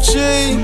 Gucci.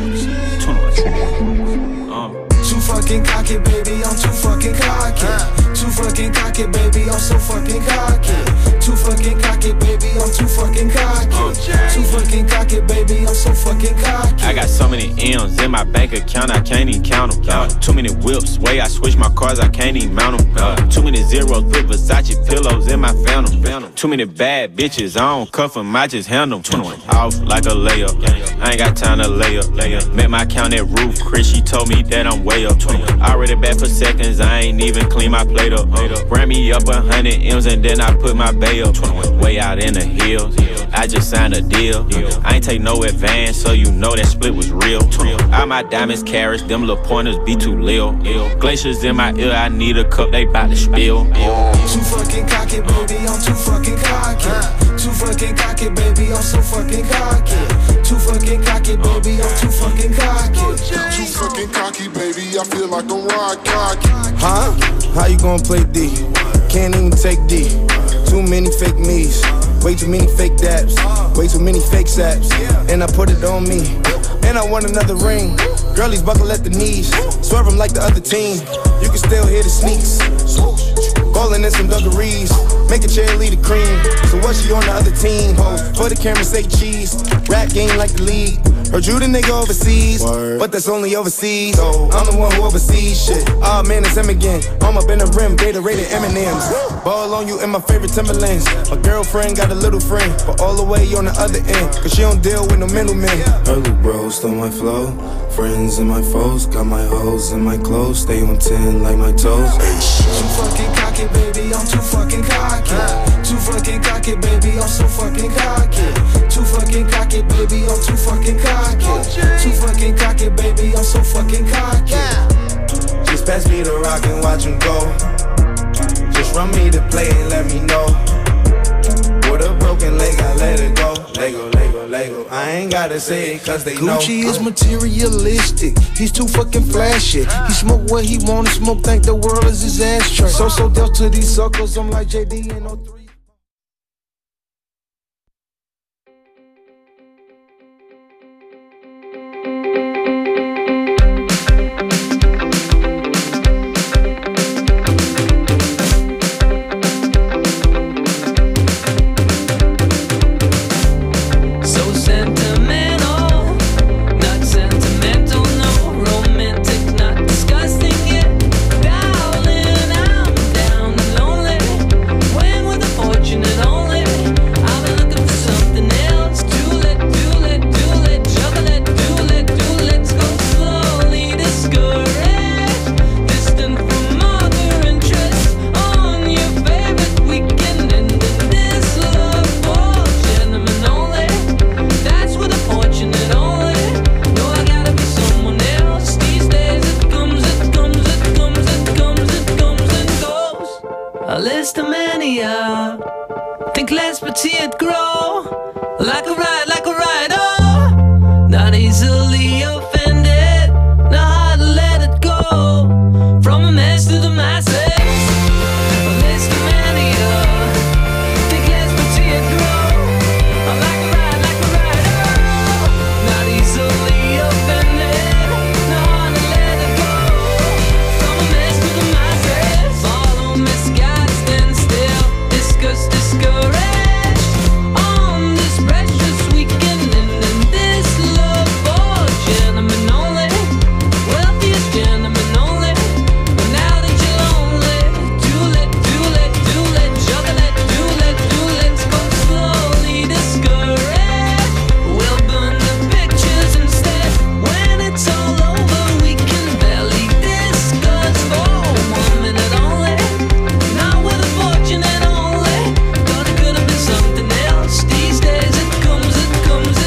Too fucking cocky, baby, I'm too fucking cocky. Too fucking cocky, baby, I'm so fucking cocky. Too fucking cocky, baby, I'm too fucking cocky. Too fucking cocky, baby, I'm so fucking cocky. I got so many M's in my bank account, I can't even count them. Too many whips, way I switch my cars, I can't even mount them. Too many zeros, put Versace pillows in my Phantom. Too many bad bitches, I don't cuff them, I just handle them. Off like a layup, I ain't got time to lay up. Met my count at Roof, Chris, she told me that I'm way up. Already back for seconds, I ain't even clean my plate up. Ran me up 100 M's and then I put my bay up. Way out in the hills, I just signed a deal. I ain't take no advance, so you know that split was real. All my diamonds carrots, them little pointers be too lil. Glaciers in my ear, I need a cup, they bout to spill. Too fucking cocky, baby, I'm too fucking cocky. Too fucking cocky, baby, I'm so fucking cocky. Too fucking cocky, baby, I'm too fucking cocky. Too fucking cocky, baby, I feel like I'm ride cocky. Huh? How you gonna play D? Can't even take D. Too many fake me's, way too many fake dabs, way too many fake saps, and I put it on me. And I want another ring. Girlies buckle at the knees, swerve them like the other team. You can still hear the sneaks, ballin' in some dungarees, make a cheerleader cream. So what she on the other team? For the camera say cheese, rap game like the league. Heard you the nigga overseas, but that's only overseas. So I'm the one who oversees shit. Ah man, it's him again. I'm up in the rim, Gatorade and M&M's. Ball on you in my favorite Timberlands. My girlfriend got a little friend, but all the way on the other end, cause she don't deal with no middlemen. Her little bro stole my flow, friends and my foes, got my hoes in my clothes, stay on 10 like my toes. Too fucking cocky, baby, I'm too fucking cocky. Too fucking cocky, baby, I'm so fucking cocky. Too fucking cocky, baby, I'm too fucking cocky. Too fucking cocky, baby, I'm so fucking cocky. Just pass me the rock and watch him go. Just run me the play and let me know. With a broken leg, I let it go. Lego, Lego, Lego. I ain't gotta say it cause they know. Gucci is materialistic, he's too fucking flashy. He smoke what he wanna smoke, think the world is his ashtray. So dealt to these suckers, I'm like JD and 03. Think less but see it grow. Like a ride, oh. Not easily offended, not hard to let it go. From a mess to the masses, a list of mania. Think less but see it grow. Like a ride, oh. Not easily offended, not hard to let it go. From a mess to the masses, follow misguided, stand still, discuss, discouraged. On this precious weekend and in this love for gentlemen only, wealthiest gentlemen only. But now that you're lonely, juggle it, let's go slowly discouraged. We'll burn the pictures instead. When it's all over, we can barely discuss for 1 minute only. Not with a fortunate only. Thought it could have been something else. These days it comes and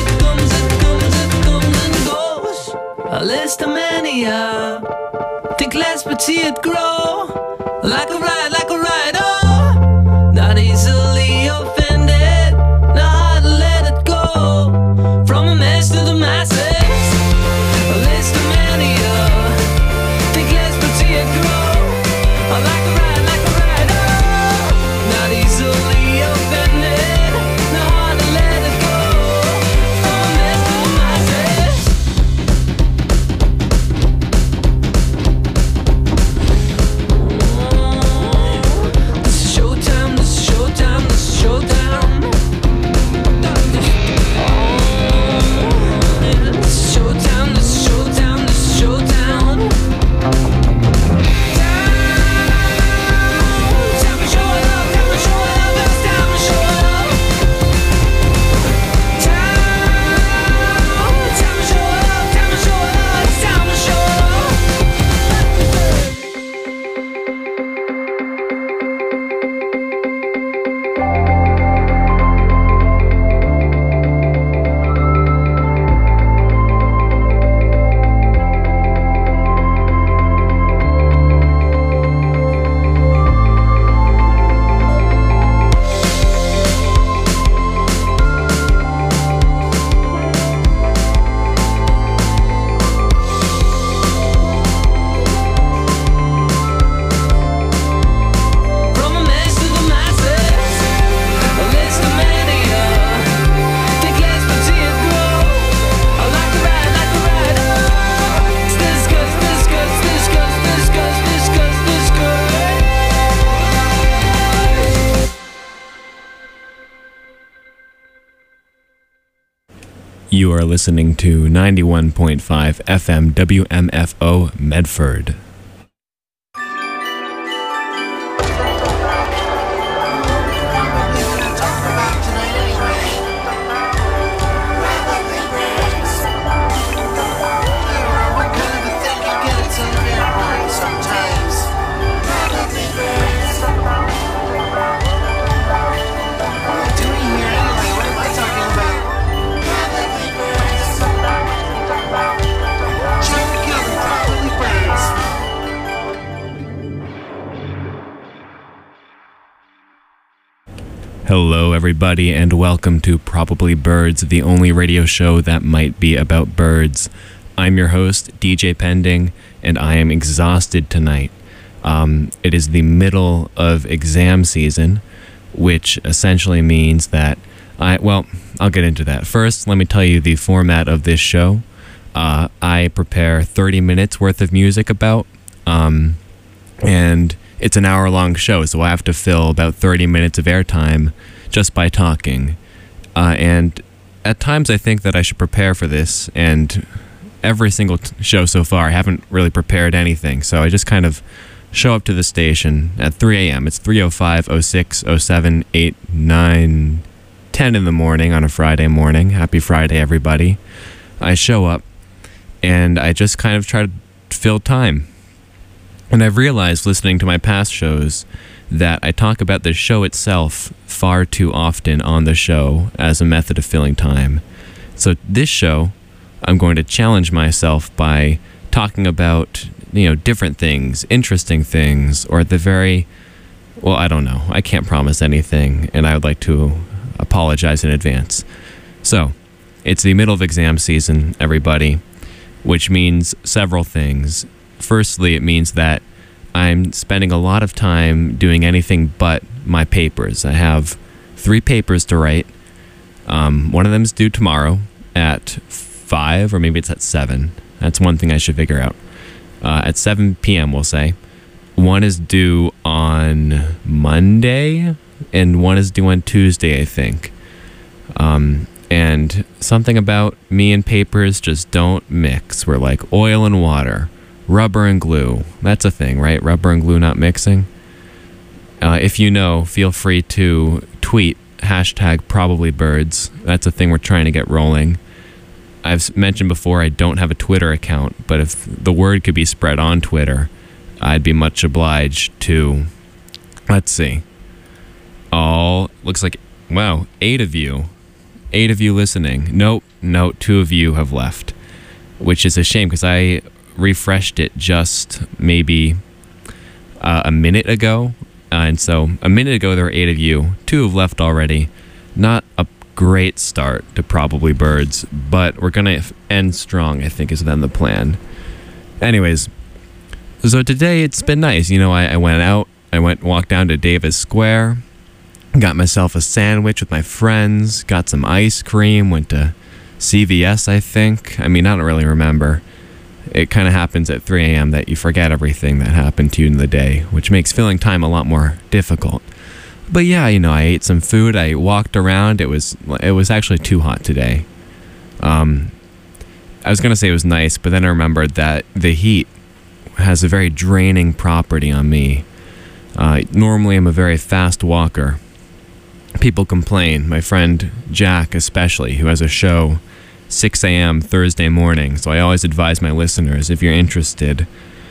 goes. A list of mania. Think less but see it grow. Like a ride, oh. Not easily offended, not hard to let it go. From a mess to the masses, a list of mania. Think less but see it grow. Like a ride, oh. Not easily offended, not hard to let it go. From a mess to the masses. You are listening to 91.5 FM WMFO Medford. Hello, everybody, and welcome to Probably Birds, the only radio show that might be about birds. I'm your host, DJ Pending, and I am exhausted tonight. It is the middle of exam season, which essentially means that I'll get into that. First, let me tell you the format of this show. I prepare 30 minutes worth of music and it's an hour-long show, so I have to fill about 30 minutes of airtime just by talking. And at times I think that I should prepare for this, and every single show so far I haven't really prepared anything, so I just kind of show up to the station at 3 a.m. It's 3:05, 06, 07, 8, 9, 10 in the morning on a Friday morning. Happy Friday, everybody. I show up, and I just kind of try to fill time. And I've realized, listening to my past shows, that I talk about the show itself far too often on the show as a method of filling time. So this show, I'm going to challenge myself by talking about, different things, interesting things, or at the very, I don't know. I can't promise anything, and I would like to apologize in advance. So, it's the middle of exam season, everybody, which means several things. Firstly, it means that I'm spending a lot of time doing anything but my papers. I have 3 papers to write. One of them is due tomorrow at 5, or maybe it's at 7. That's one thing I should figure out. At 7 p.m., we'll say. One is due on Monday, and one is due on Tuesday, I think. And something about me and papers just don't mix. We're like oil and water. Rubber and glue. That's a thing, right? Rubber and glue not mixing. If you know, feel free to tweet #ProbablyBirds. That's a thing we're trying to get rolling. I've mentioned before I don't have a Twitter account, but if the word could be spread on Twitter, I'd be much obliged to, let's see, looks like, 8 of you. 8 of you listening. Nope, 2 of you have left, which is a shame because I refreshed it just maybe a minute ago, and so a minute ago there were 8 of you. 2 have left already. Not a great start to Probably Birds, but we're gonna end strong, I think, is then the plan. Anyways, so today it's been nice. I went out, walked down to Davis Square, got myself a sandwich with my friends, got some ice cream, went to CVS, I think. I don't really remember. It kind of happens at 3 a.m. that you forget everything that happened to you in the day, which makes filling time a lot more difficult. But yeah, I ate some food. I walked around. It was actually too hot today. I was going to say it was nice, but then I remembered that the heat has a very draining property on me. Normally, I'm a very fast walker. People complain. My friend Jack, especially, who has a show 6 a.m. Thursday morning. So I always advise my listeners, if you're interested,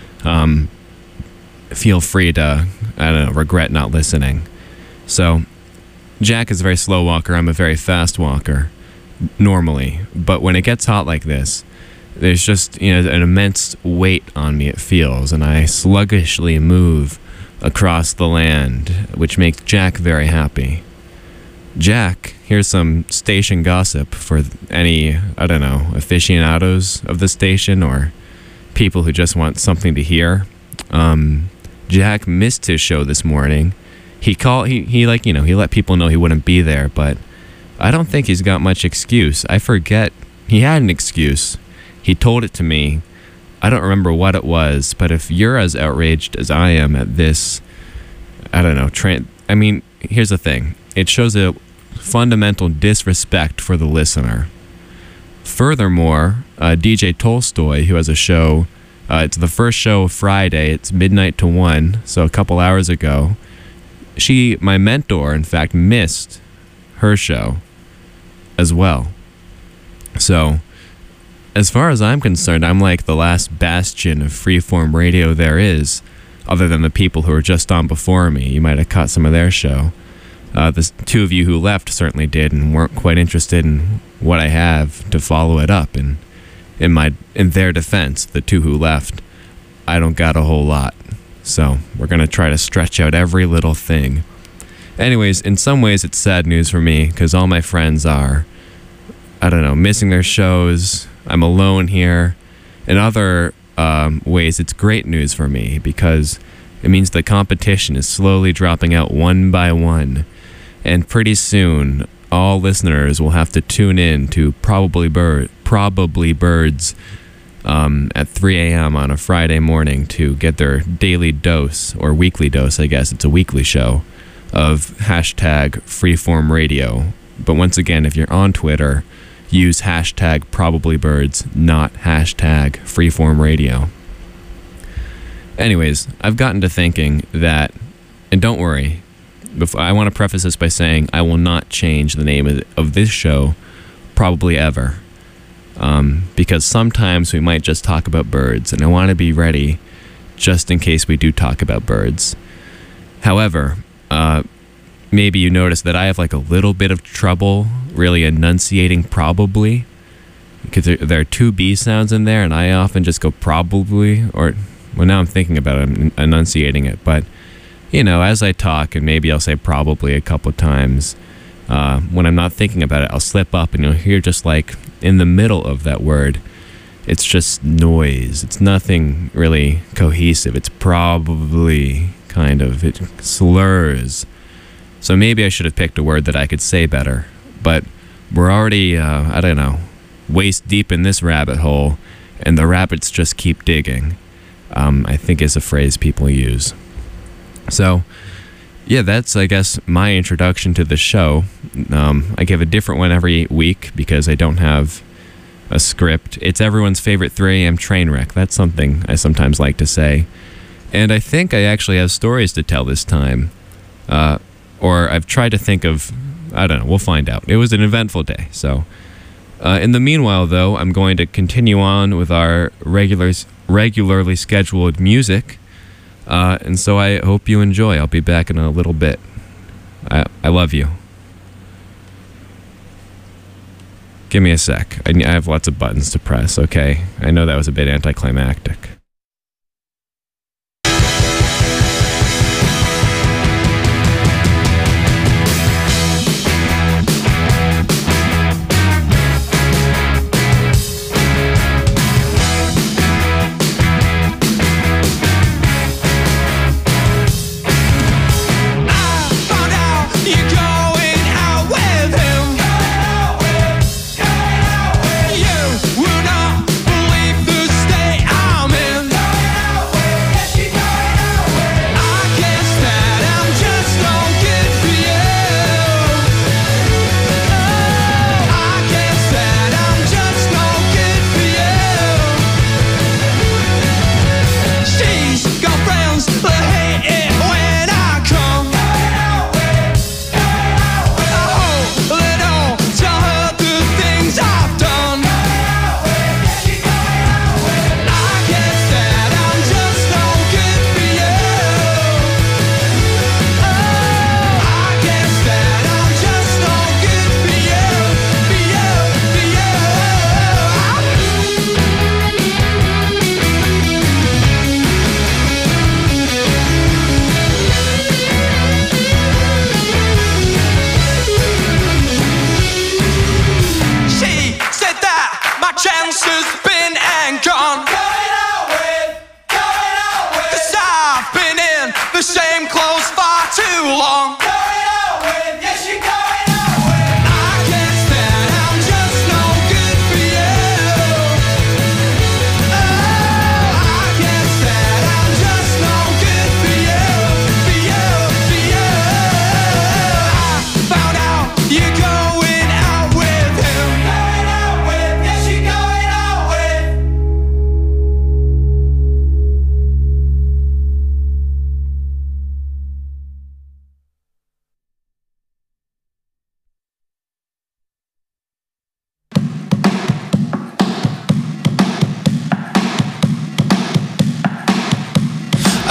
feel free to, regret not listening. So Jack is a very slow walker. I'm a very fast walker, normally. But when it gets hot like this, there's just, an immense weight on me, it feels, and I sluggishly move across the land, which makes Jack very happy. Jack, here's some station gossip for any, aficionados of the station or people who just want something to hear. Jack missed his show this morning. He let people know he wouldn't be there, but I don't think he's got much excuse. I forget. He had an excuse. He told it to me. I don't remember what it was, but if you're as outraged as I am at this, here's the thing. It shows a fundamental disrespect for the listener. Furthermore, DJ Tolstoy, who has a show, it's the first show Friday, it's midnight to 1, so a couple hours ago. My mentor, in fact, missed her show as well. So, as far as I'm concerned, I'm like the last bastion of freeform radio there is, other than the people who were just on before me. You might have caught some of their show. The two of you who left certainly did and weren't quite interested in what I have to follow it up. And in their defense, the two who left, I don't got a whole lot. So we're going to try to stretch out every little thing. Anyways, in some ways it's sad news for me because all my friends are, I don't know, missing their shows. I'm alone here. In other ways, it's great news for me because it means the competition is slowly dropping out one by one. And pretty soon, all listeners will have to tune in to Probably Birds at 3 a.m. on a Friday morning to get their daily dose, or weekly dose, I guess. It's a weekly show, of hashtag freeform radio. But once again, if you're on Twitter, use hashtag probablybirds, not hashtag freeform radio. Anyways, I've gotten to thinking that, and don't worry, I want to preface this by saying I will not change the name of this show probably ever, because sometimes we might just talk about birds, and I want to be ready just in case we do talk about birds. However, maybe you notice that I have like a little bit of trouble really enunciating probably, because there are two B sounds in there, and I often just go probably, or, well, now I'm thinking about it, I'm enunciating it, but, you know, as I talk, and maybe I'll say probably a couple times, when I'm not thinking about it, I'll slip up, and you'll hear just like, in the middle of that word, it's just noise. It's nothing really cohesive. It's probably, kind of, it slurs. So maybe I should have picked a word that I could say better. But we're already, I don't know, waist deep in this rabbit hole, and the rabbits just keep digging, I think is a phrase people use. So, yeah, that's, I guess, my introduction to the show. I give a different one every week because I don't have a script. It's everyone's favorite 3 a.m. train wreck. That's something I sometimes like to say. And I think I actually have stories to tell this time. Or I've tried to think of, I don't know, we'll find out. It was an eventful day. So, in the meanwhile, though, I'm going to continue on with our regularly scheduled music. And so I hope you enjoy. I'll be back in a little bit. I love you. Give me a sec. I have lots of buttons to press, okay? I know that was a bit anticlimactic. You will not believe the state I'm in.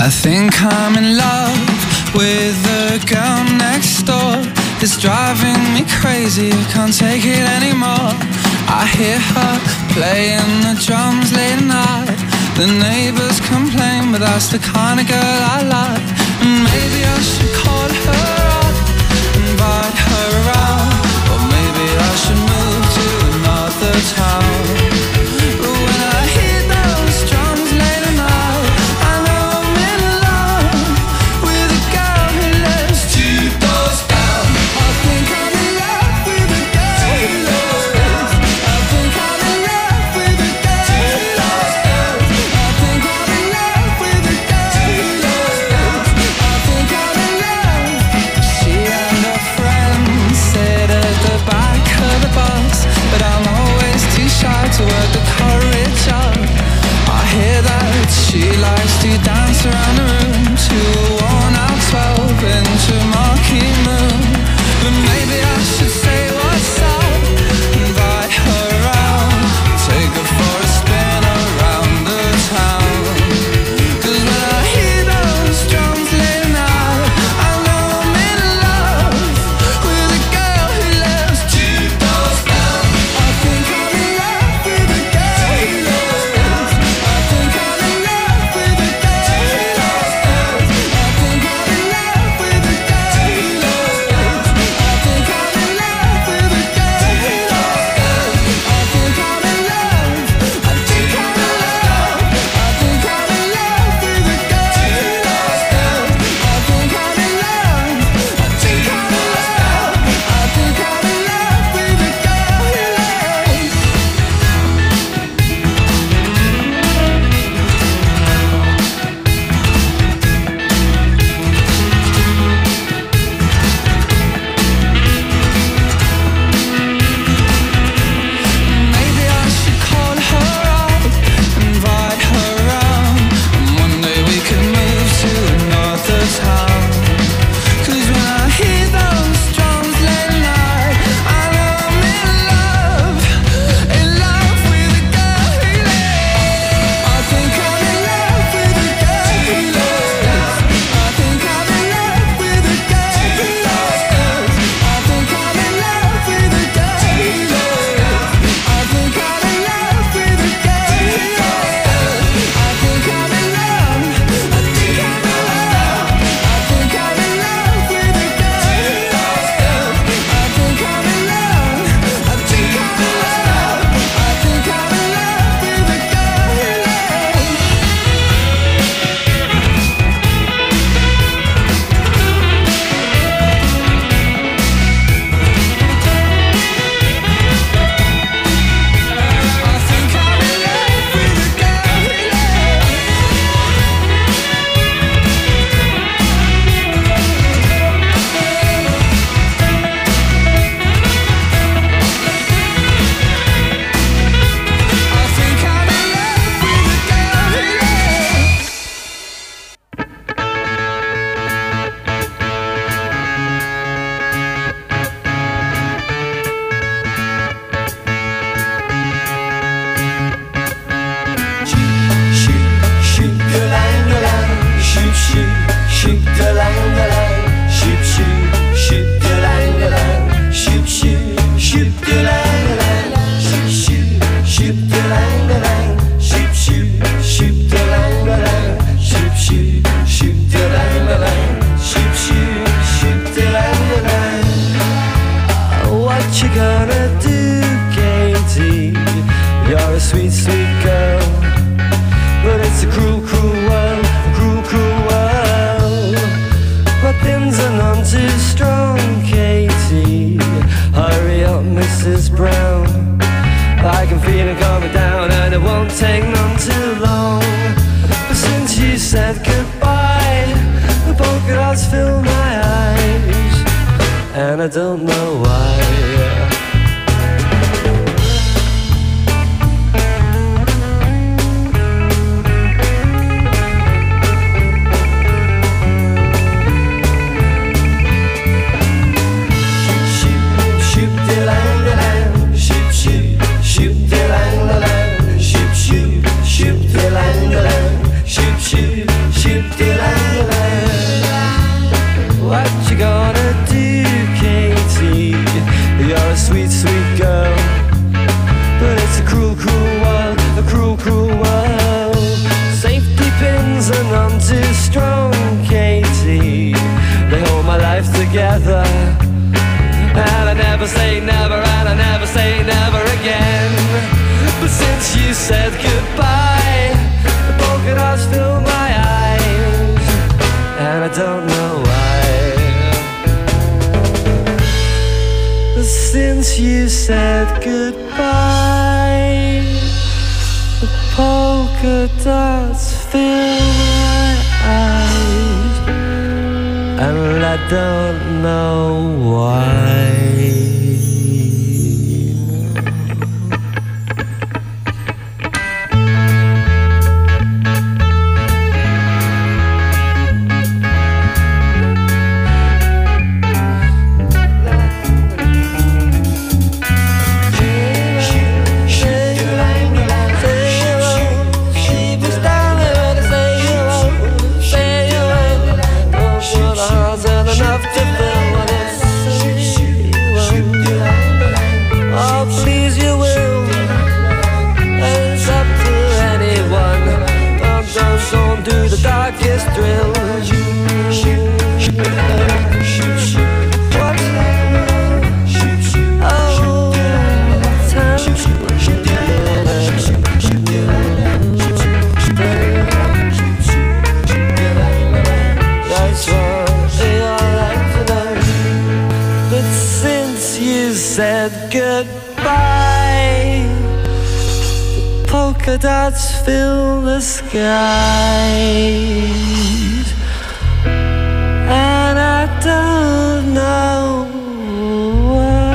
I think I'm in love with the girl next door. It's driving me crazy, I can't take it anymore. I hear her playing the drums late at night. The neighbors complain, but that's the kind of girl I like. And maybe I should call her up, invite her around. Or maybe I should move to another town. But when I hear those drums late at night, I know I'm in love with a girl who lives 2 doors down. I think I'm in love with a girl who lives. I think I'm in love with a girl who lives. I think I'm in love with a girl who lives. I think I'm in love. She and her friends sit at the back of the bus, but I'm always too shy to work the courage up. I hear that she likes to dance around the room to a worn-out 12-inch marquee moon. But maybe I should say what's up, invite her around, take her for a spin around the town. 'Cause when I hear those drums late at night, I know I'm in love with a girl who lives 2 doors down. I think I'm in love with a girl who lives. I think I'm in love with a girl who lives. I think I'm in love with a girl who lives. I think I'm in love with a girl who lives. I think I'm in love. I think I'm in love. I think I'm in love with a girl who lives. I think I'm in love. I think I'm in love. I think I'm in love with a girl who lives. Maybe I should call her up, invite her around, and one day we can move to another town. 'Cause when I hear those drums late at night, I know I'm in love with a girl who lives. I think I'm in love with a girl who lives. I think I'm in love with a girl who lives. I think I'm in love with a girl who lives. I think I'm in love with a girl who lives. I think I'm in love. I think I'm in love. I think I'm in love with a girl who lives. I think I'm in love. I think I'm in love. I think I'm in love with a girl who lives. I think I'm in love with a girl who lives. I think I'm in love with a girl who lives. What you gonna do, Katie? You're a sweet, sweet girl, but it's a cruel, cruel world, cruel, cruel world. My pins are none too strong, Katie. Hurry up, Mrs. Brown. I can feel it coming down, and it won't take none too long. But since you said goodbye, the polka dots fill my eyes, and I don't know why. Shoop, shoop, shoop, shoop, shoop, shoop, shoop, shoop, say never, and I never say never again. But since you said goodbye, the polka dots fill my eyes, and I don't know why. But since you said goodbye, the polka dots fill my eyes, and I don't know why. Darkest thrill. That's what I like to know. But since you said goodbye, polka dots fill the skies, and I don't know why.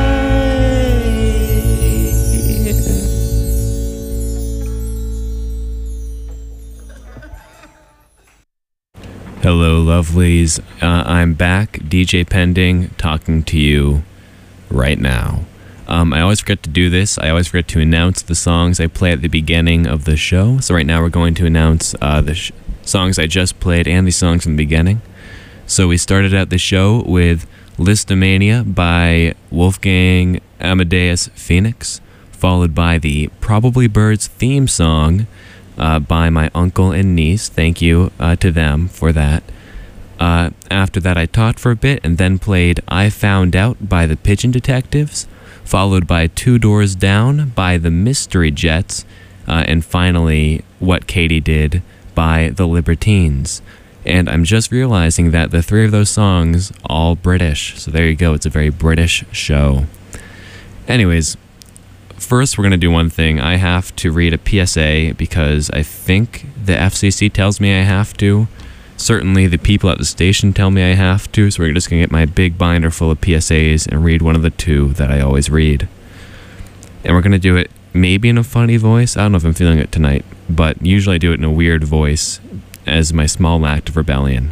Hello, lovelies. I'm back, DJ Pending, talking to you right now. I always forget to do this. I always forget to announce the songs I play at the beginning of the show. So right now we're going to announce the songs I just played and the songs from the beginning. So we started out the show with Listomania by Wolfgang Amadeus Phoenix, followed by the Probably Birds theme song by my uncle and niece. Thank you to them for that. After that I taught for a bit and then played I Found Out by the Pigeon Detectives, followed by Two Doors Down by the Mystery Jets, and finally What Katie Did by the Libertines. And I'm just realizing that the three of those songs all British, so there you go, it's a very British show. Anyways, first we're going to do one thing. I have to read a PSA because I think the FCC tells me I have to. Certainly the people at the station tell me I have to, so we're just going to get my big binder full of PSAs and read one of the two that I always read. And we're going to do it maybe in a funny voice. I don't know if I'm feeling it tonight, but usually I do it in a weird voice as my small act of rebellion.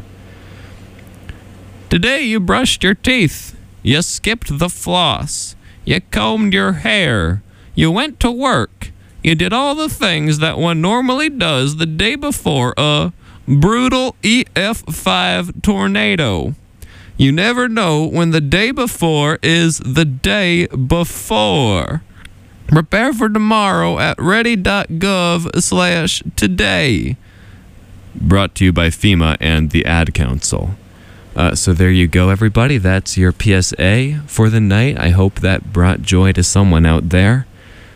Today you brushed your teeth. You skipped the floss. You combed your hair. You went to work. You did all the things that one normally does the day before a brutal EF5 tornado. You never know when the day before is the day before. Prepare for tomorrow at ready.gov/today. Brought to you by FEMA and the Ad Council. So there you go, everybody. That's your PSA for the night. I hope that brought joy to someone out there.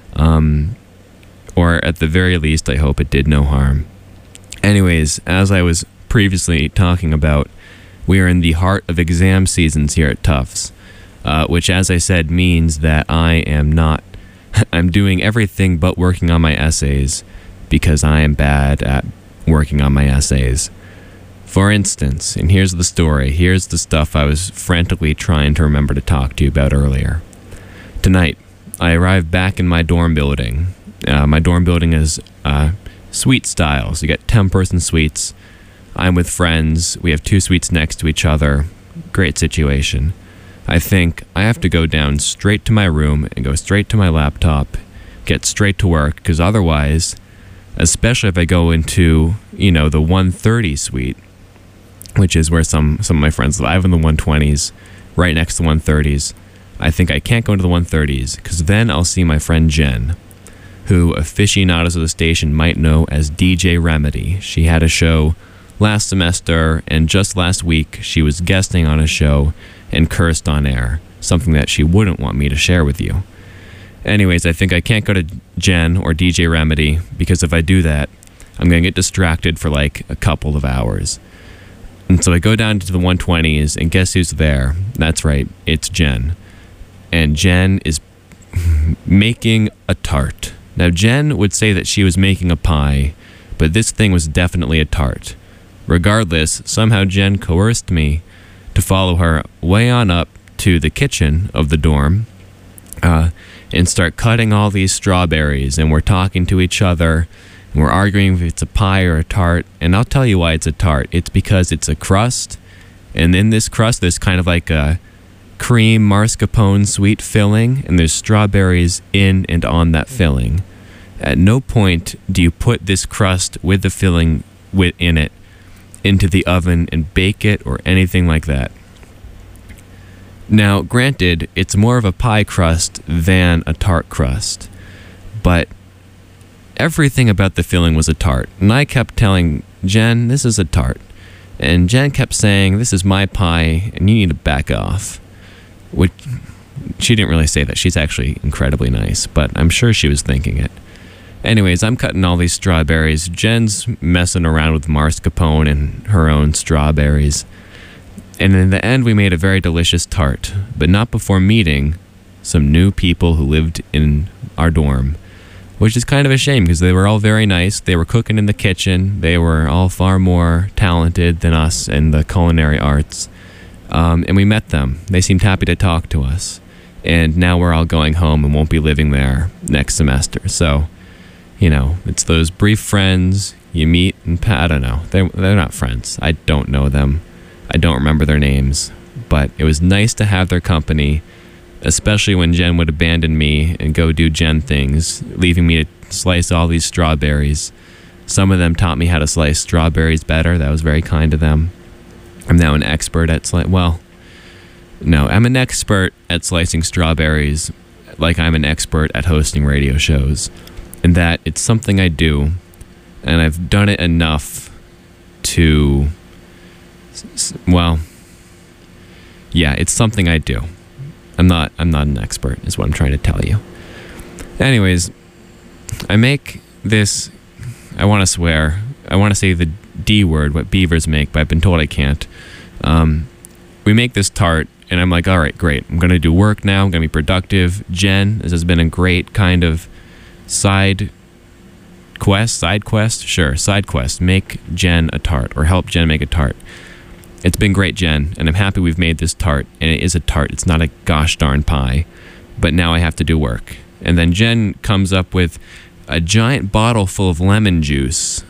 Or at the very least, I hope it did no harm. Anyways, as I was previously talking about, we are in the heart of exam seasons here at Tufts, which, as I said, means that I am not... I'm doing everything but working on my essays because I am bad at working on my essays. For instance, and here's the story, here's the stuff I was frantically trying to remember to talk to you about earlier. Tonight, I arrived back in my dorm building. My dorm building is suite style, so you get 10-person suites. I'm with friends. We have 2 suites next to each other. Great situation. I think I have to go down straight to my room and go straight to my laptop, get straight to work, because otherwise, especially if I go into, the 130 suite, which is where some of my friends live. I live in the 120s, right next to the 130s. I think I can't go into the 130s, because then I'll see my friend Jen, who aficionados of the station might know as DJ Remedy. She had a show last semester, and just last week she was guesting on a show and cursed on air. something that she wouldn't want me to share with you. Anyways, I think I can't go to Jen or DJ Remedy, because if I do that, I'm going to get distracted for like a couple of hours. And so I go down to the 120s, and guess who's there? That's right, it's Jen. And Jen is making a tart. Now, Jen would say that she was making a pie, but this thing was definitely a tart. Regardless, somehow Jen coerced me to follow her way on up to the kitchen of the dorm and start cutting all these strawberries. And we're talking to each other, and we're arguing if it's a pie or a tart. And I'll tell you why it's a tart. It's because it's a crust, and in this crust there's kind of like a cream mascarpone sweet filling, and there's strawberries in and on that filling. At no point do you put this crust with the filling in it into the oven and bake it or anything like that. Now, granted, it's more of a pie crust than a tart crust, but everything about the filling was a tart. And I kept telling Jen, this is a tart. And Jen kept saying, this is my pie, and you need to back off. Which, she didn't really say that. She's actually incredibly nice, but I'm sure she was thinking it. Anyways, I'm cutting all these strawberries. Jen's messing around with mascarpone and her own strawberries. And in the end, we made a very delicious tart, but not before meeting some new people who lived in our dorm, which is kind of a shame because they were all very nice. They were cooking in the kitchen. They were all far more talented than us in the culinary arts. And we met them. They seemed happy to talk to us. And now we're all going home and won't be living there next semester. So, you know, it's those brief friends you meet and I don't know. They're not friends. I don't know them. I don't remember their names. But it was nice to have their company, especially when Jen would abandon me and go do Jen things, leaving me to slice all these strawberries. Some of them taught me how to slice strawberries better. That was very kind of them. I'm now an expert at I'm an expert at slicing strawberries like I'm an expert at hosting radio shows. And that it's something I do, and I've done it enough to, well, yeah, it's something I do. I'm not an expert, is what I'm trying to tell you. Anyways, I make this, I want to swear, I want to say the D word, what beavers make, but I've been told I can't. We make this tart, and I'm like, all right, great. I'm going to do work now. I'm going to be productive. Jen, this has been a great kind of side quest. Make Jen a tart, or help Jen make a tart. It's been great, Jen, and I'm happy we've made this tart, and it is a tart. It's not a gosh darn pie, but now I have to do work. And then Jen comes up with a giant bottle full of lemon juice,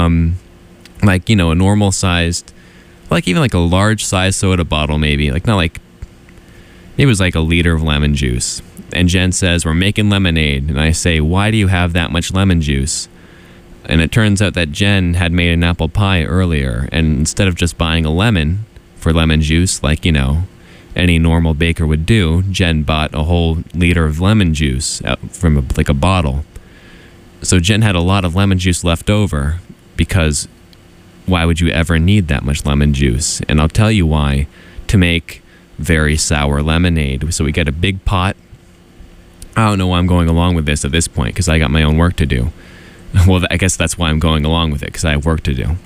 like, you know, a normal sized, like even like a large size soda bottle maybe, like not like, it was like a liter of lemon juice. And Jen says, we're making lemonade. And I say, why do you have that much lemon juice? And it turns out that Jen had made an apple pie earlier, and instead of just buying a lemon for lemon juice, like, you know, any normal baker would do, Jen bought a whole liter of lemon juice out from a bottle. So Jen had a lot of lemon juice left over, because why would you ever need that much lemon juice? And I'll tell you why. To make very sour lemonade. So we get a big pot. I don't know why I'm going along with this at this point, because I got my own work to do. Well, I guess that's why I'm going along with it, because I have work to do.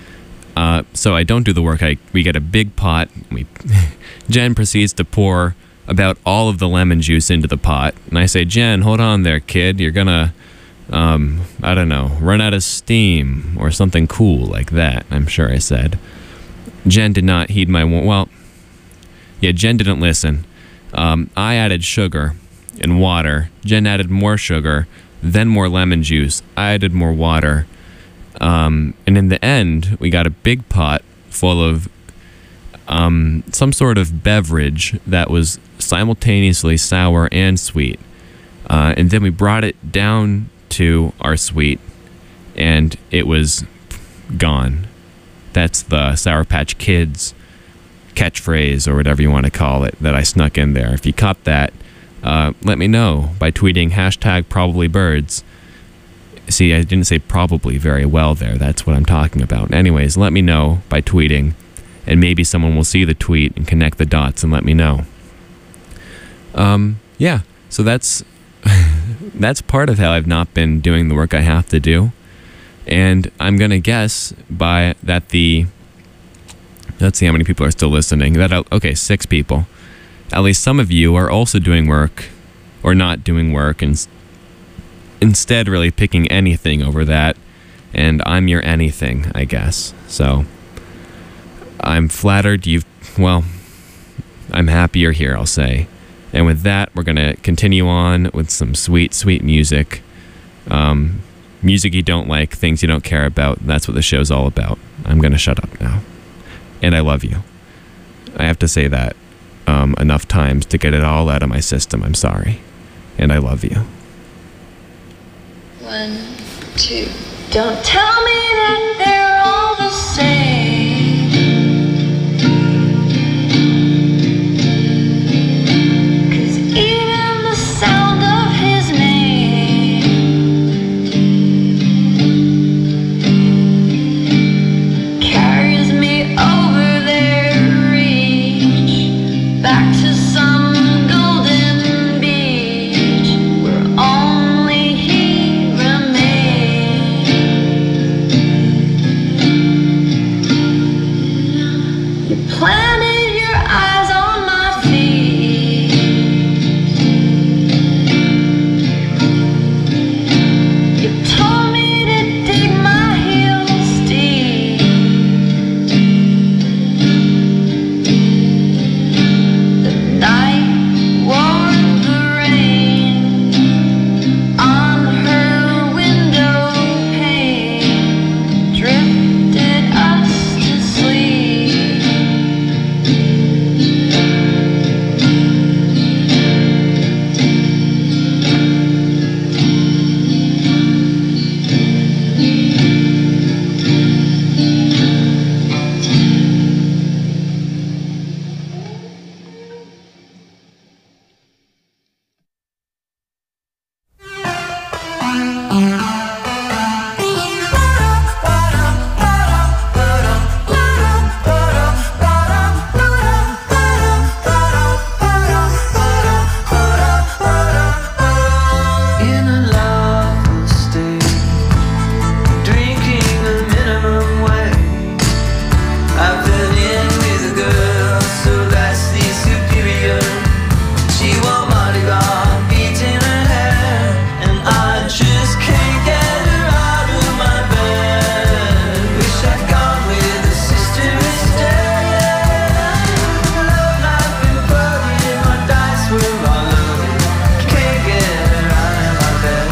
So I don't do the work. We get a big pot. Jen proceeds to pour about all of the lemon juice into the pot. And I say, Jen, hold on there, kid. You're going to, I don't know, run out of steam or something cool like that, I'm sure I said. Jen did not heed my Jen didn't listen. I added sugar and water. Jen added more sugar, then more lemon juice. I added more water. And in the end, we got a big pot full of some sort of beverage that was simultaneously sour and sweet. And then we brought it down to our suite, and it was gone. That's the Sour Patch Kids catchphrase, or whatever you want to call it, that I snuck in there. If you caught that, let me know by tweeting #ProbablyBirds. See, I didn't say probably very well there. That's what I'm talking about. Anyways, let me know by tweeting, and maybe someone will see the tweet and connect the dots and let me know. Yeah, so that's part of how I've not been doing the work I have to do. And I'm going to guess let's see how many people are still listening. 6 people. At least some of you are also doing work or not doing work and instead really picking anything over that. And I'm your anything, I guess. So I'm flattered I'm happy you're here, I'll say. And with that, we're going to continue on with some sweet, sweet music. Music you don't like, things you don't care about. That's what the show's all about. I'm going to shut up now. And I love you. I have to say that enough times to get it all out of my system. I'm sorry. And I love you. 1, 2. Don't tell me that they're all the same. 'Cause even the sound of his name carries me over their reach, back to some golden beach where only he remains. You planted your eyes on my feet. You told me to dig my heels deep. The night wore the rain on her window pane, drifted us to sleep. In a love state, drinking the minimum wage. I've been in with a girl so vastly superior. She wore Mardi Gras beads in her hair, and I just can't get her out of my bed. Wish I'd gone with a sister instead. Love life been partying, my dice were all loaded. Can't get her out of my bed.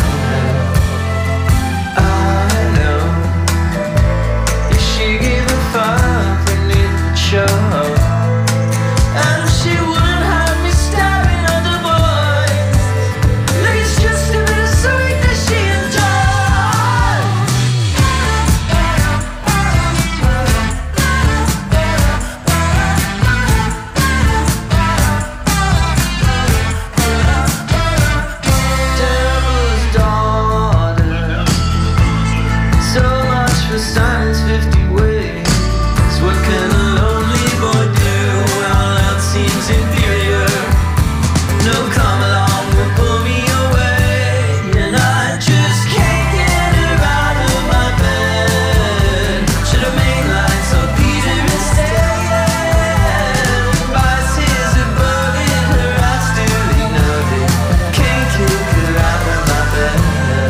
I know if she gave a fuck, then it would show. And she wouldn't have me stabbing other boys. Look, it's just a bit of sweet that she enjoys. Devil's daughter. So much for science 50 ways. What can a lonely boy do when all else seems inferior? No come along will pull me away, and I just can't get her out of my bed. Should have made lights on Peter instead. Biases are bugging her, I still ignore it. Can't kick her out of my bed.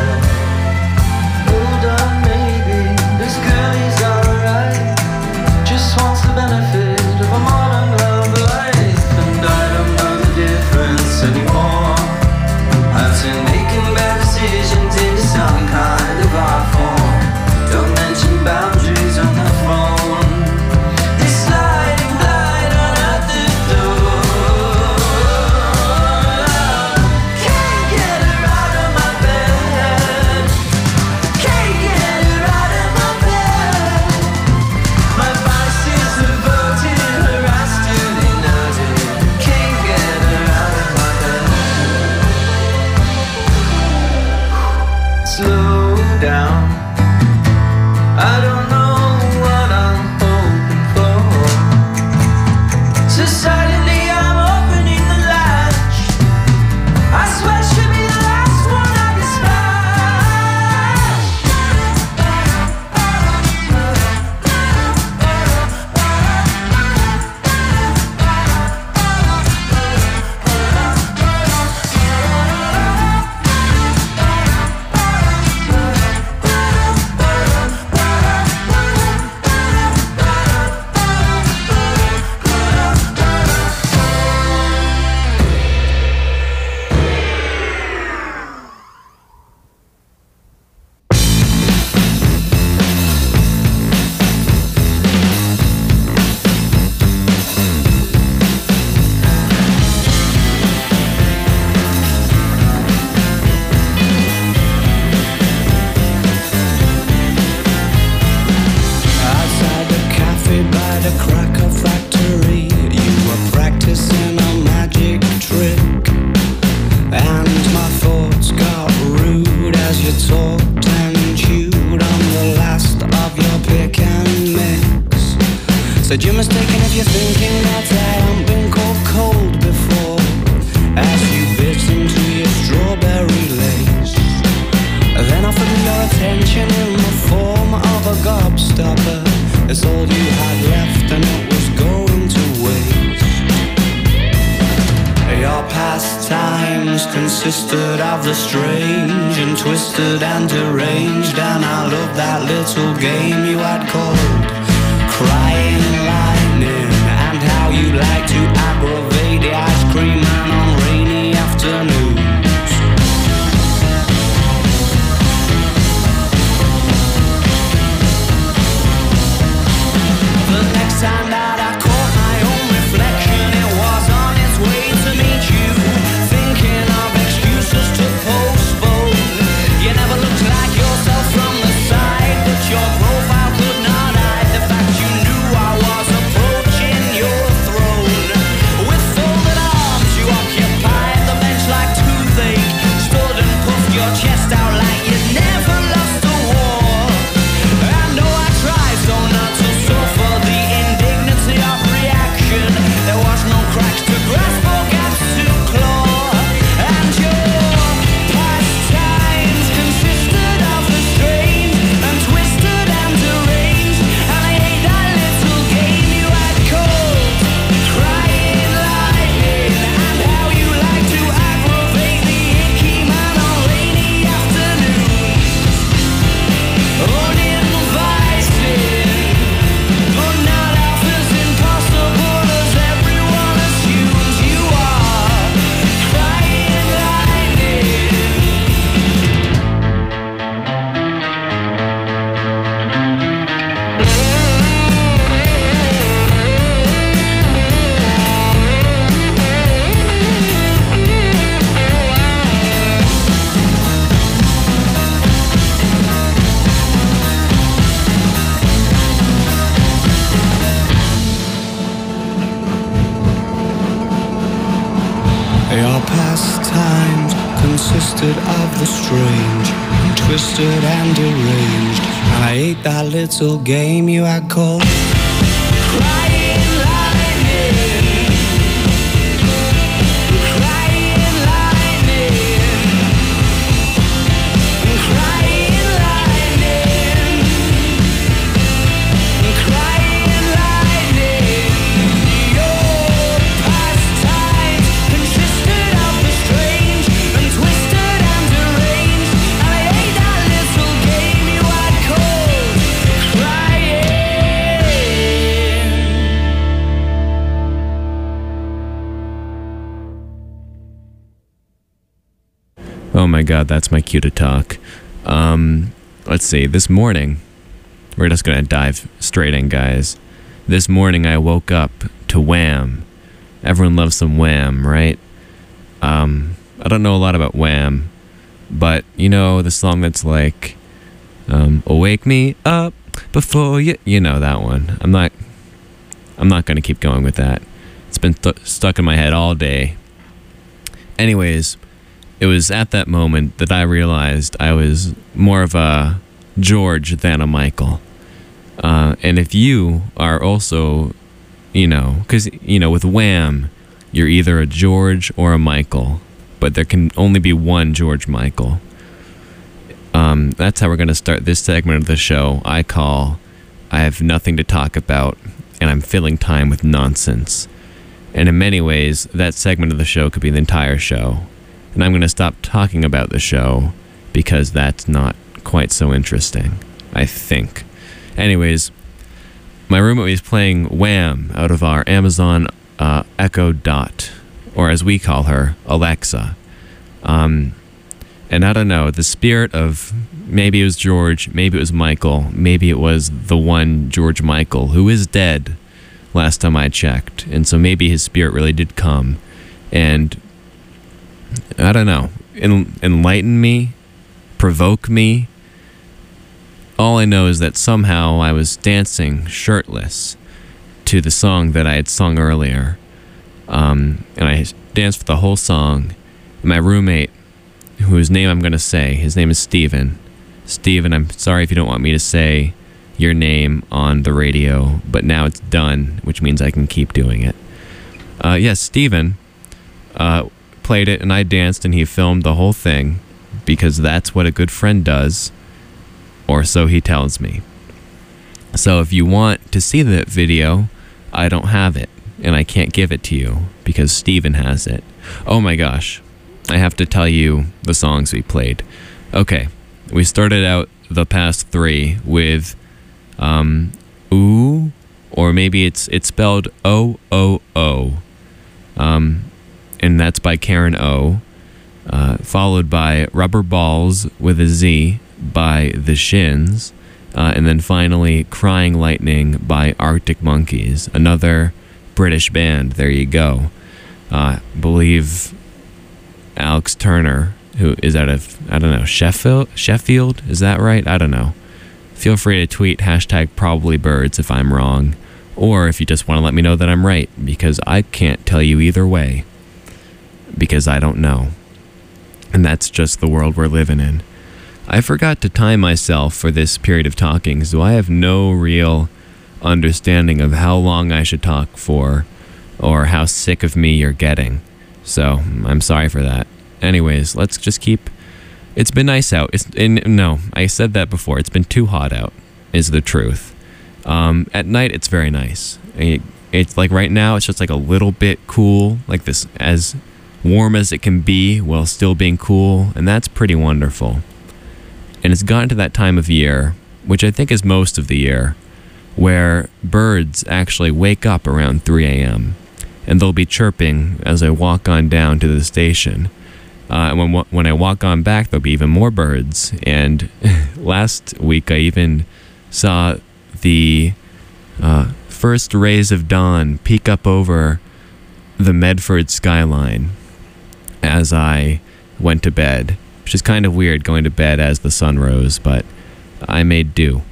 Hold on, maybe this girl is alright. Just wants the benefit of a modern love life, and I don't know the difference anymore. I've been making bad decisions into some kind of art form. Don't mention boundaries on the phone. This sliding light on at the door. Can't get her out of my bed. Can't get her out of my bed. My vices are voted, her I still ignored. Can't get her out of my bed. Slow down. I don't know what I'm hoping for. So suddenly I'm opening the latch. Said you're mistaken if you're thinking that I haven't been called cold before. As you bit into your strawberry lace, then offered your attention in the form of a gobstopper. It's all you had left and it was going to waste. Your pastimes consisted of the strange and twisted and deranged, and I loved that little game you had called Crying Lightning, and how you like to aggravate the ice cream man on rainy afternoons. The next time that I caught my own reflection, it was on its way to meet you, thinking of excuses to postpone. You never looked like yourself from the side, but your profile could not hide the fact you knew I was approaching your throne. With folded arms you occupied the bench like toothache, stood and puffed your chest out like you'd never lost a war. And though I tried so not to suffer the indignity of reaction, there was no cracks to grasp or gaps to claw. And your pastimes consisted of the strange and twisted and deranged, and I hate that little game you had called Crying Lightning, and how you like to aggravate the icky man on rainy afternoons. Uninvited, but not half as impossible as everyone assumes you are. Crying lightning. Your pastimes consisted of the strange and twisted and deranged, and I ate that little game you had called Crying Lightning. Crying Lightning. Crying Lightning. Crying Lightning. Your pastimes consisted of the strange and twisted and deranged, and I ate that little game you had called Crying. Oh my god, that's my cue to talk. Let's see, this morning, we're just gonna dive straight in, guys. This morning I woke up to Wham. Everyone loves some Wham, right? I don't know a lot about Wham, but you know the song that's like, wake me up before you know that one. I'm not gonna keep going with that. It's been stuck in my head all day. Anyways, it was at that moment that I realized I was more of a George than a Michael. And if you are also, because, with Wham, you're either a George or a Michael, but there can only be one George Michael. That's how we're going to start this segment of the show. I have nothing to talk about, and I'm filling time with nonsense. And in many ways, that segment of the show could be the entire show. And I'm going to stop talking about the show because that's not quite so interesting, I think. Anyways, my roommate was playing Wham out of our Amazon Echo Dot, or as we call her, Alexa. And I don't know, the spirit of, maybe it was George, maybe it was Michael, maybe it was the one George Michael, who is dead last time I checked. And so maybe his spirit really did come. And I don't know, enlighten me, provoke me. All I know is that somehow I was dancing shirtless to the song that I had sung earlier. And I danced for the whole song. And my roommate, whose name I'm going to say, his name is Steven. Steven, I'm sorry if you don't want me to say your name on the radio, but now it's done, which means I can keep doing it. Yes, Steven played it, and I danced, and he filmed the whole thing, because that's what a good friend does, or so he tells me. So if you want to see that video, I don't have it, and I can't give it to you, because Steven has it. Oh my gosh, I have to tell you the songs we played. Okay, we started out the past three with Ooh, or maybe it's spelled O-O-O, and that's by Karen O, followed by Rubber Balls with a Z by The Shins, and then finally Crying Lightning by Arctic Monkeys, another British band. There you go. Believe Alex Turner, who is out of, I don't know, Sheffield? Is that right? I don't know. Feel free to tweet #ProbablyBirds if I'm wrong, or if you just want to let me know that I'm right, because I can't tell you either way, because I don't know. And that's just the world we're living in. I forgot to time myself for this period of talking, so I have no real understanding of how long I should talk for, or how sick of me you're getting. So, I'm sorry for that. Anyways, let's just keep... It's been nice out. No, I said that before. It's been too hot out, is the truth. At night, it's very nice. It's like right now, it's just like a little bit cool, like this, as warm as it can be while still being cool, and that's pretty wonderful. And it's gotten to that time of year, which I think is most of the year, where birds actually wake up around 3 a.m. and they'll be chirping as I walk on down to the station. And when I walk on back, there'll be even more birds. And last week, I even saw the first rays of dawn peek up over the Medford skyline as I went to bed, which is kind of weird going to bed as the sun rose, but I made do.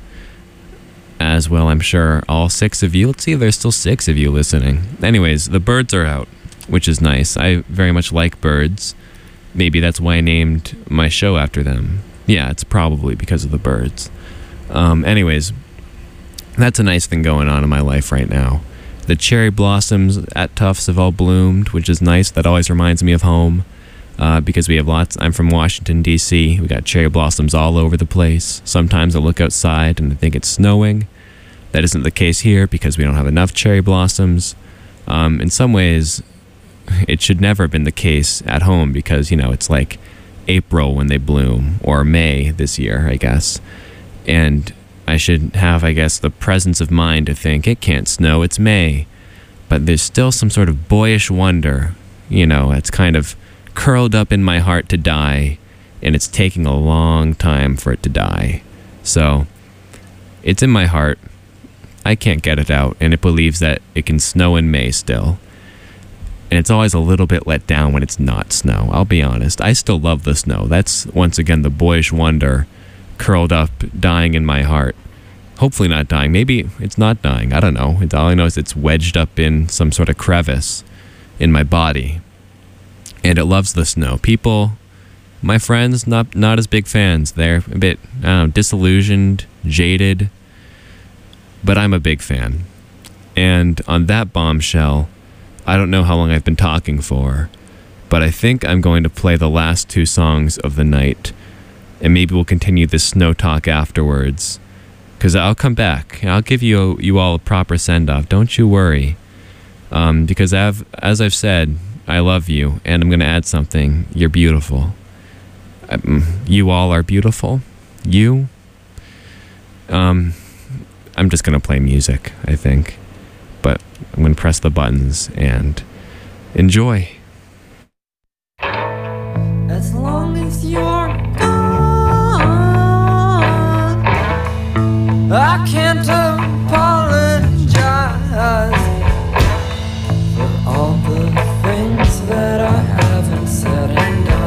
As well, I'm sure all 6 of you. Let's see if there's still 6 of you listening. Anyways, the birds are out, which is nice. I very much like birds. Maybe that's why I named my show after them. Yeah, it's probably because of the birds. Anyways, that's a nice thing going on in my life right now. The cherry blossoms at Tufts have all bloomed, which is nice. That always reminds me of home, because we have lots. I'm from Washington, D.C. We got cherry blossoms all over the place. Sometimes I look outside and I think it's snowing. That isn't the case here because we don't have enough cherry blossoms. In some ways, it should never have been the case at home because, you know, it's like April when they bloom, or May this year, I guess. And I should have, I guess, the presence of mind to think it can't snow, it's May. But there's still some sort of boyish wonder, you know, it's kind of curled up in my heart to die, and it's taking a long time for it to die. So, it's in my heart. I can't get it out, and it believes that it can snow in May still. And it's always a little bit let down when it's not snow, I'll be honest. I still love the snow. That's, once again, the boyish wonder curled up, dying in my heart. Hopefully not dying. Maybe it's not dying. I don't know. All I know is it's wedged up in some sort of crevice in my body. And it loves the snow. People, my friends, not as big fans. They're a bit, I don't know, disillusioned, jaded. But I'm a big fan. And on that bombshell, I don't know how long I've been talking for, but I think I'm going to play the last 2 songs of the night, and maybe we'll continue this snow talk afterwards, because I'll come back. I'll give you all a proper send-off. Don't you worry, because as I've said, I love you, and I'm going to add something. You're beautiful. You all are beautiful. You? I'm just going to play music, I think. But I'm going to press the buttons and enjoy. As long as you're gone, I can't apologize for all the things that I haven't said and done.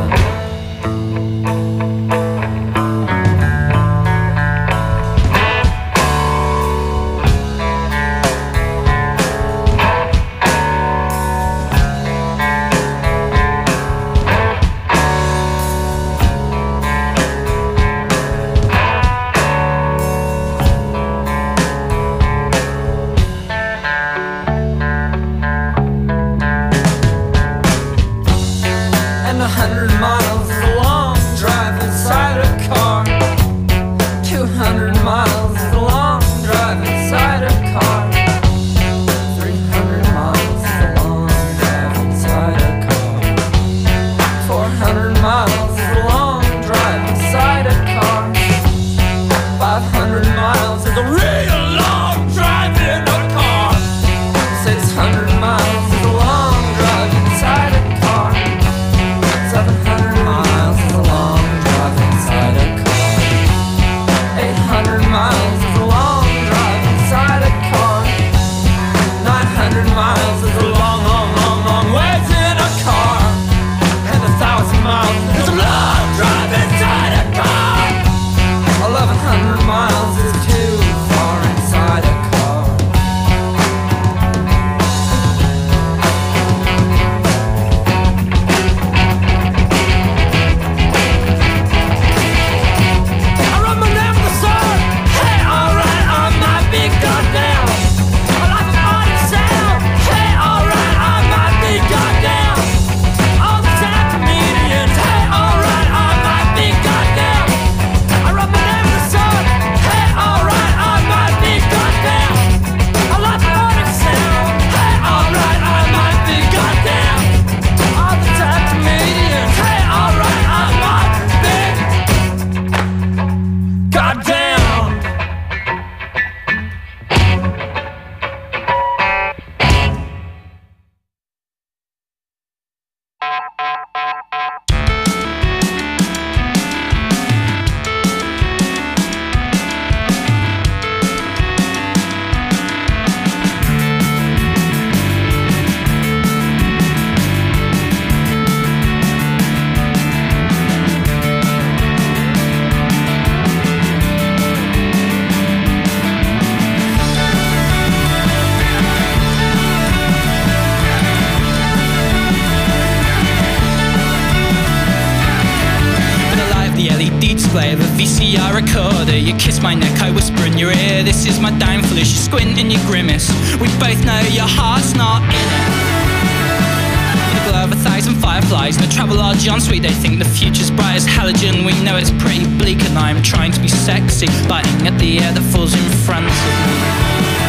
easy, I record it. You kiss my neck, I whisper in your ear. This is my downfall as you squint and you grimace. We both know your heart's not in it. The glow of 1,000 fireflies, no travel large on sweet. They think the future's bright as halogen. We know it's pretty bleak and I'm trying to be sexy, biting at the air that falls in front of me.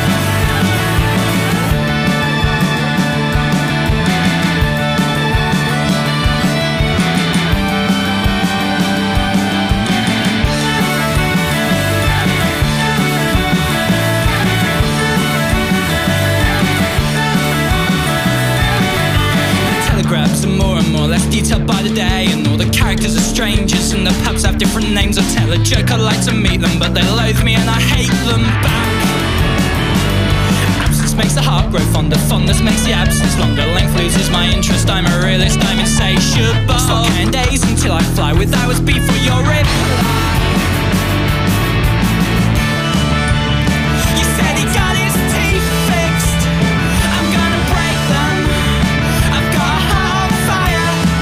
Less detailed by the day, and all the characters are strangers, and the pubs have different names. I tell a joke I'd like to meet them, but they loathe me and I hate them back. Absence makes the heart grow fonder, fondness makes the absence longer. Length loses my interest, I'm a realist, I'm insatiable. Stop counting days until I fly with hours before your reply. You said he got his teeth fixed, I'm gonna break them. I've got a heart on fire.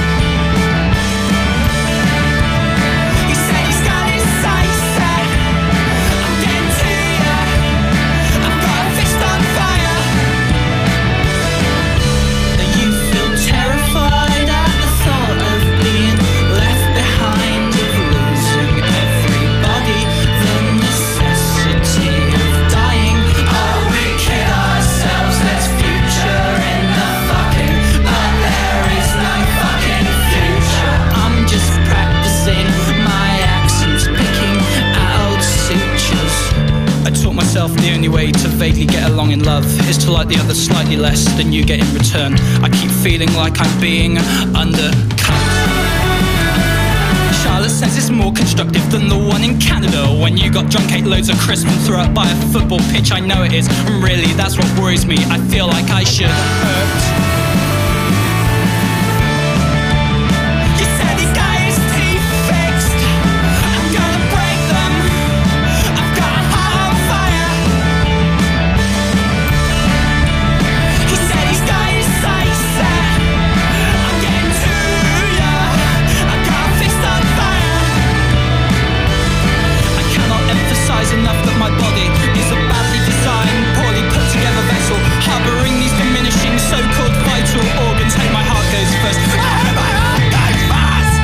The only way to vaguely get along in love is to like the other slightly less than you get in return. I keep feeling like I'm being undercut. Charlotte says it's more constructive than the one in Canada. When you got drunk, ate loads of crisp and threw up by a football pitch. I know it is, and really that's what worries me. I feel like I should hurt. Enough that my body is a badly designed, poorly put together vessel, harboring these diminishing so-called vital organs. Hey, my heart goes first. My heart goes first.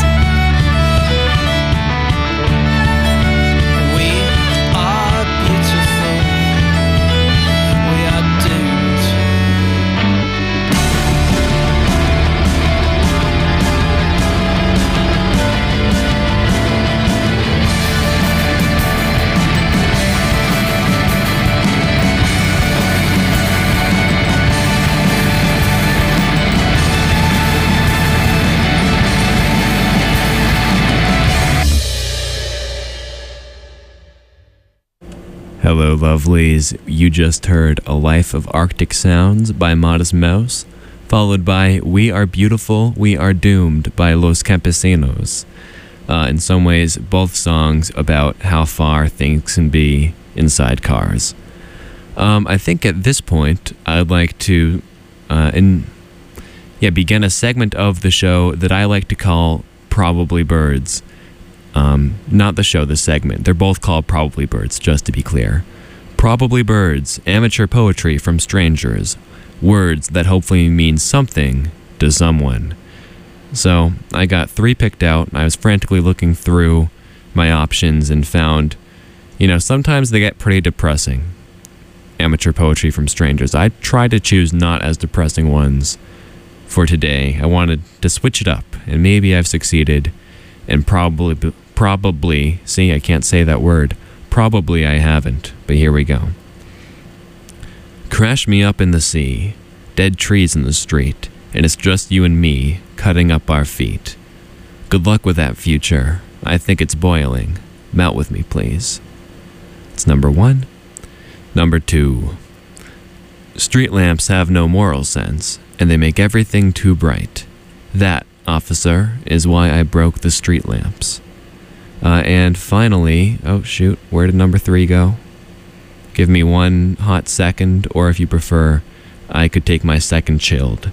We are beautiful. We are doomed. Hello, lovelies. You just heard A Life of Arctic Sounds by Modest Mouse, followed by We Are Beautiful, We Are Doomed by Los Campesinos. In some ways, both songs about how far things can be inside cars. I think at this point, I'd like to begin a segment of the show that I like to call Probably Birds. Not the show, the segment. They're both called Probably Birds, just to be clear. Probably Birds, amateur poetry from strangers. Words that hopefully mean something to someone. So, I got 3 picked out. I was frantically looking through my options and found, sometimes they get pretty depressing. Amateur poetry from strangers. I tried to choose not as depressing ones for today. I wanted to switch it up, and maybe I've succeeded. And probably, see, I can't say that word. Probably I haven't, but here we go. Crash me up in the sea, dead trees in the street, and it's just you and me cutting up our feet. Good luck with that future. I think it's boiling. Melt with me, please. It's number 1. Number 2. Street lamps have no moral sense, and they make everything too bright. That, officer, is why I broke the street lamps. And finally, oh shoot, where did number 3 go? Give me 1 hot second, or if you prefer, I could take my second chilled.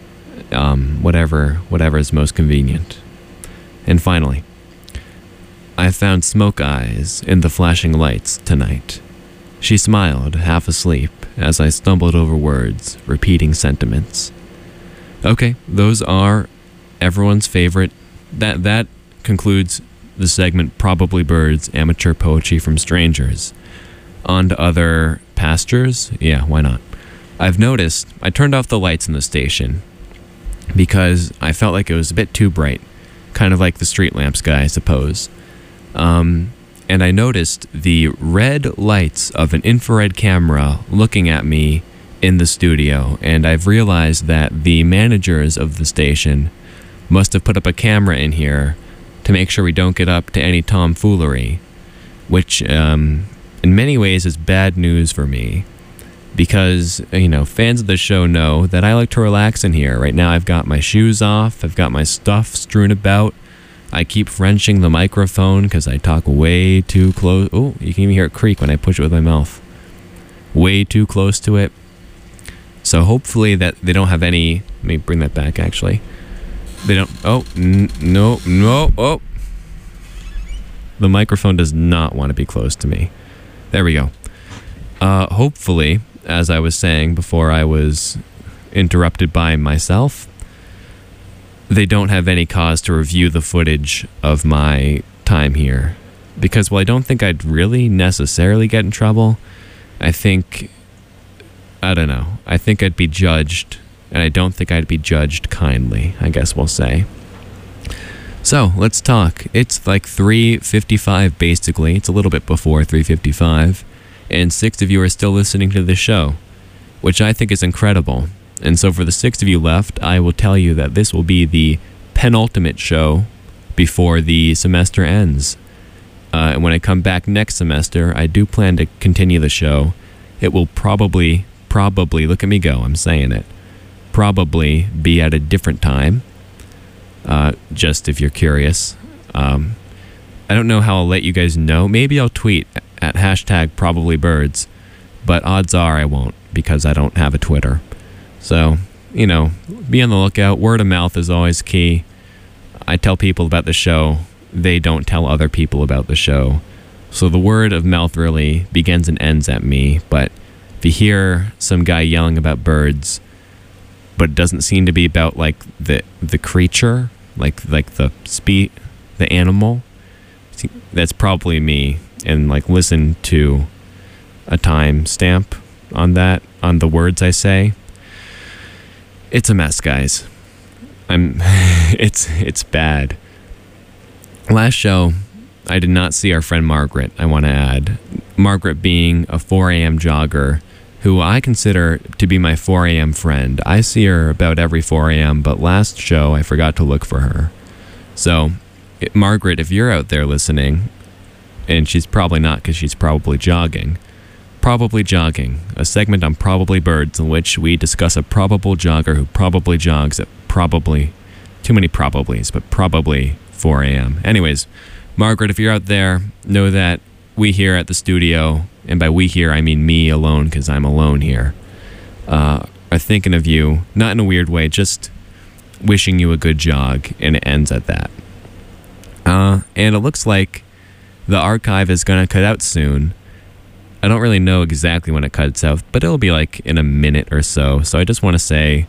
Whatever is most convenient. And finally, I found smoke eyes in the flashing lights tonight. She smiled, half asleep, as I stumbled over words, repeating sentiments. Okay, those are everyone's favorite. That concludes the segment Probably Birds, Amateur Poetry from Strangers. On to other pastures? Yeah, why not? I've noticed I turned off the lights in the station because I felt like it was a bit too bright, kind of like the street lamps guy, I suppose. And I noticed the red lights of an infrared camera looking at me in the studio, and I've realized that the managers of the station must have put up a camera in here to make sure we don't get up to any tomfoolery, which in many ways is bad news for me because, fans of the show know that I like to relax in here. Right now I've got my shoes off, I've got my stuff strewn about. I keep wrenching the microphone because I talk way too close. Oh, you can even hear it creak when I push it with my mouth. Way too close to it. So hopefully that they don't have any... Let me bring that back, actually. They don't... Oh, no. Oh. The microphone does not want to be close to me. There we go. Hopefully, as I was saying before I was interrupted by myself, they don't have any cause to review the footage of my time here. Because while I don't think I'd really necessarily get in trouble, I think I'd be judged, and I don't think I'd be judged kindly, I guess we'll say. So, let's talk. It's like 3:55 basically. It's a little bit before 3:55, and 6 of you are still listening to the show, which I think is incredible. And so for the 6 of you left, I will tell you that this will be the penultimate show before the semester ends. And when I come back next semester, I do plan to continue the show. It will probably, look at me go, I'm saying it, probably be at a different time, just if you're curious. I don't know how I'll let you guys know. Maybe I'll tweet at #ProbablyBirds, but odds are I won't because I don't have a Twitter. So, be on the lookout. Word of mouth is always key. I tell people about the show. They don't tell other people about the show. So the word of mouth really begins and ends at me. But if you hear some guy yelling about birds, but it doesn't seem to be about like the creature, like the animal, that's probably me. And listen to a time stamp on the words I say. It's a mess, guys. It's bad. Last show, I did not see our friend Margaret, I want to add. Margaret being a 4 a.m. jogger who I consider to be my 4 a.m. friend. I see her about every 4 a.m., but last show I forgot to look for her. So, Margaret, if you're out there listening, and she's probably not because she's probably jogging, a segment on Probably Birds in which we discuss a probable jogger who probably jogs at too many probablys, but probably 4 a.m. Anyways, Margaret, if you're out there, know that we here at the studio, and by we here I mean me alone because I'm alone here, are thinking of you, not in a weird way, just wishing you a good jog, and it ends at that. And it looks like the archive is going to cut out soon. I don't really know exactly when it cuts out, but it'll be in a minute or so. So I just want to say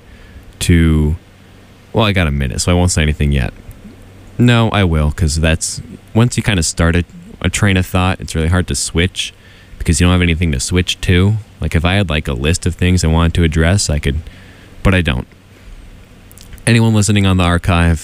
I got a minute, so I won't say anything yet. No, I will, because once you kind of start a train of thought, it's really hard to switch because you don't have anything to switch to. If I had a list of things I wanted to address, I could, but I don't. Anyone listening on the archive,